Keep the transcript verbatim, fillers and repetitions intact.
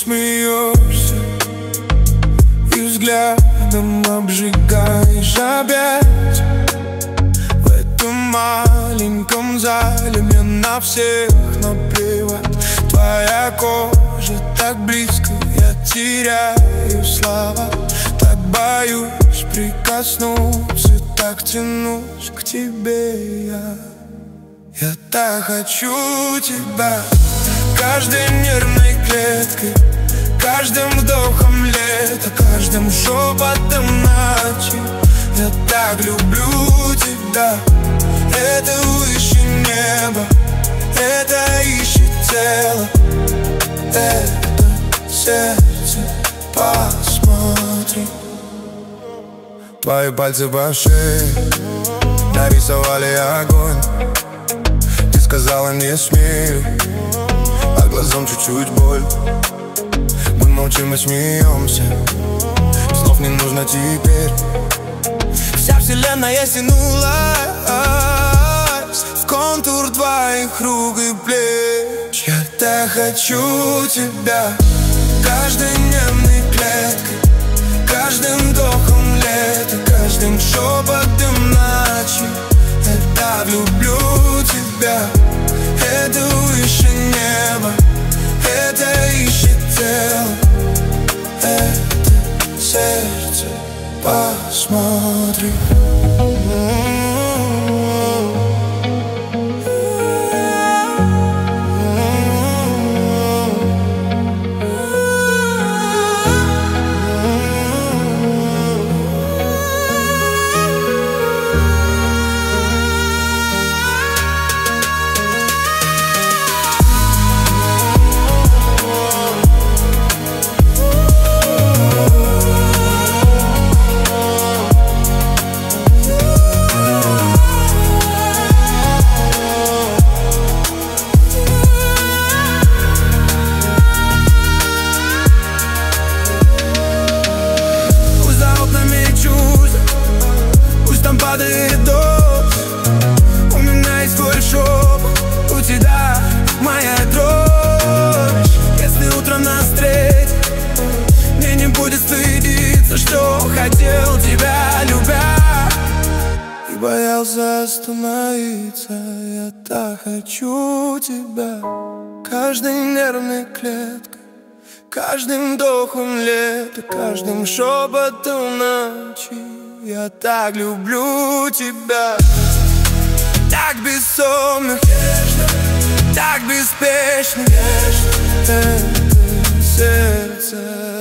смеешься и взглядом обжигаешь опять. В этом маленьком зале мне на всех наплевать. Твоя кожа так близко, я теряю слова. Так боюсь прикоснуться, так тянусь к тебе я. Я так хочу тебя каждой нервной клеткой, каждым вдохом лета, каждым шепотом ночи. Я так люблю тебя, это выше неба, это ищет тело, это сердце, посмотри. Твои пальцы по шее нарисовали огонь. Ты сказала не смей, а глазом чуть-чуть боль. Мы молчим и смеемся, слов не нужно теперь. Вся вселенная стянулась в контур твоих рук и плеч. Я так хочу тебя каждой нервной клеткой, каждым вдохом лета, каждым шепотом ночи. Я так люблю тебя, это выше неба, это ищет тело, это сердце, посмотри. Падает дождь, у меня есть твой шепот, у тебя моя дрожь. Если утром нас встретит, мне не будет стыдиться, что хотел тебя, любя, и боялся остановиться. Я так хочу тебя каждой нервной клеткой, каждым вдохом лета, каждым шепотом ночи. Я так люблю тебя, так бессонно, так беспечно. Это сердце